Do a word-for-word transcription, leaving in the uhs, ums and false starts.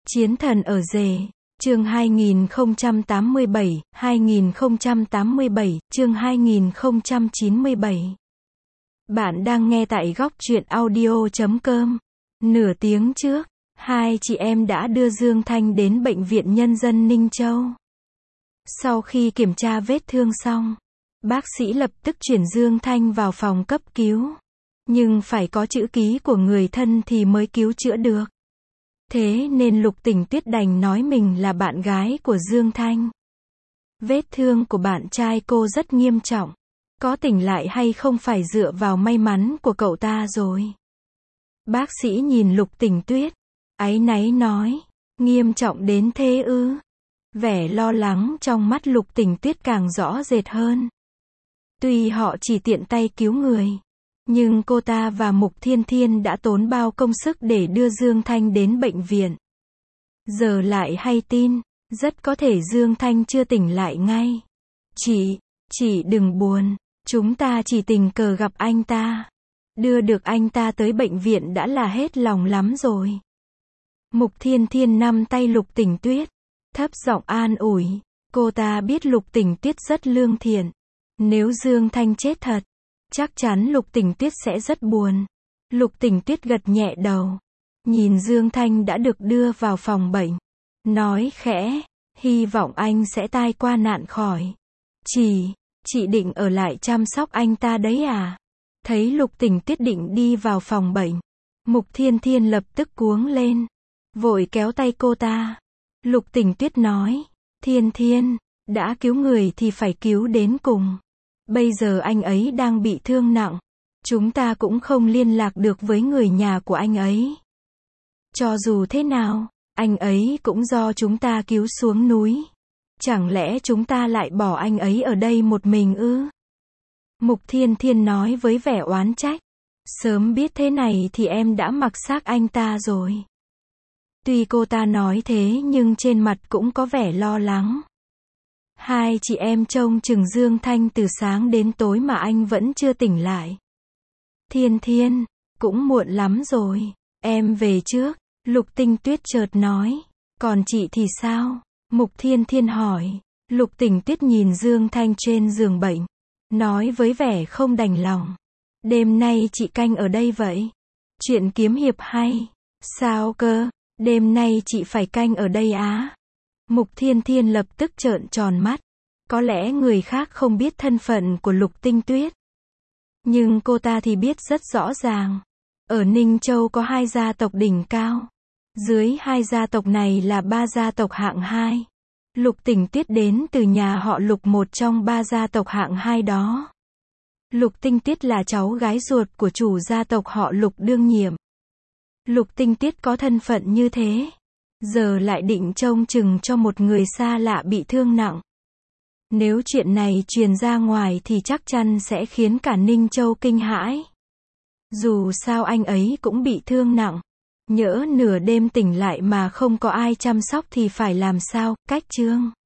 Chiến thần ở rể, chương hai nghìn không trăm tám mươi bảy, hai nghìn không trăm tám mươi bảy, chương hai nghìn không trăm chín mươi bảy. Bạn đang nghe tại góc truyện audio chấm com. Nửa tiếng trước, hai chị em đã đưa Dương Thanh đến Bệnh viện Nhân dân Ninh Châu. Sau khi kiểm tra vết thương xong, bác sĩ lập tức chuyển Dương Thanh vào phòng cấp cứu. Nhưng phải có chữ ký của người thân thì mới cứu chữa được. Thế nên Lục Tình Tuyết đành nói mình là bạn gái của Dương Thanh. Vết thương của bạn trai cô rất nghiêm trọng. Có tỉnh lại hay không phải dựa vào may mắn của cậu ta rồi. Bác sĩ nhìn Lục Tình Tuyết, áy náy nói, nghiêm trọng đến thế ư? Vẻ lo lắng trong mắt Lục Tình Tuyết càng rõ rệt hơn. Tuy họ chỉ tiện tay cứu người, nhưng cô ta và Mục Thiên Thiên đã tốn bao công sức để đưa Dương Thanh đến bệnh viện. Giờ lại hay tin, rất có thể Dương Thanh chưa tỉnh lại ngay. Chị, chị đừng buồn, chúng ta chỉ tình cờ gặp anh ta. Đưa được anh ta tới bệnh viện đã là hết lòng lắm rồi. Mục Thiên Thiên nắm tay Lục Tình Tuyết, thấp giọng an ủi. Cô ta biết Lục Tình Tuyết rất lương thiện. Nếu Dương Thanh chết thật, chắc chắn Lục Tình Tuyết sẽ rất buồn. Lục Tình Tuyết gật nhẹ đầu, nhìn Dương Thanh đã được đưa vào phòng bệnh, nói khẽ, hy vọng anh sẽ tai qua nạn khỏi. Chị, chị định ở lại chăm sóc anh ta đấy à? Thấy Lục Tình Tuyết định đi vào phòng bệnh, Mục Thiên Thiên lập tức cuống lên, vội kéo tay cô ta. Lục Tình Tuyết nói, Thiên Thiên, đã cứu người thì phải cứu đến cùng. Bây giờ anh ấy đang bị thương nặng. Chúng ta cũng không liên lạc được với người nhà của anh ấy. Cho dù thế nào, anh ấy cũng do chúng ta cứu xuống núi. Chẳng lẽ chúng ta lại bỏ anh ấy ở đây một mình ư? Mục Thiên Thiên nói với vẻ oán trách. Sớm biết thế này thì em đã mặc xác anh ta rồi. Tuy cô ta nói thế nhưng trên mặt cũng có vẻ lo lắng. Hai chị em trông chừng Dương Thanh từ sáng đến tối mà anh vẫn chưa tỉnh lại. Thiên Thiên, cũng muộn lắm rồi, em về trước. Lục Tình Tuyết chợt nói. Còn chị thì sao? Mục Thiên Thiên hỏi. Lục Tình Tuyết nhìn Dương Thanh trên giường bệnh, nói với vẻ không đành lòng. Đêm nay chị canh ở đây vậy? Chuyện kiếm hiệp hay. Sao cơ? Đêm nay chị phải canh ở đây á? Mục Thiên Thiên lập tức trợn tròn mắt. Có lẽ người khác không biết thân phận của Lục Tình Tuyết, nhưng cô ta thì biết rất rõ ràng. Ở Ninh Châu có hai gia tộc đỉnh cao. Dưới hai gia tộc này là ba gia tộc hạng hai. Lục Tình Tuyết đến từ nhà họ Lục, một trong ba gia tộc hạng hai đó. Lục Tình Tuyết là cháu gái ruột của chủ gia tộc họ Lục đương nhiệm. Lục Tình Tuyết có thân phận như thế, giờ lại định trông chừng cho một người xa lạ bị thương nặng. Nếu chuyện này truyền ra ngoài thì chắc chắn sẽ khiến cả Ninh Châu kinh hãi. Dù sao anh ấy cũng bị thương nặng. Nhỡ nửa đêm tỉnh lại mà không có ai chăm sóc thì phải làm sao? Cách chương.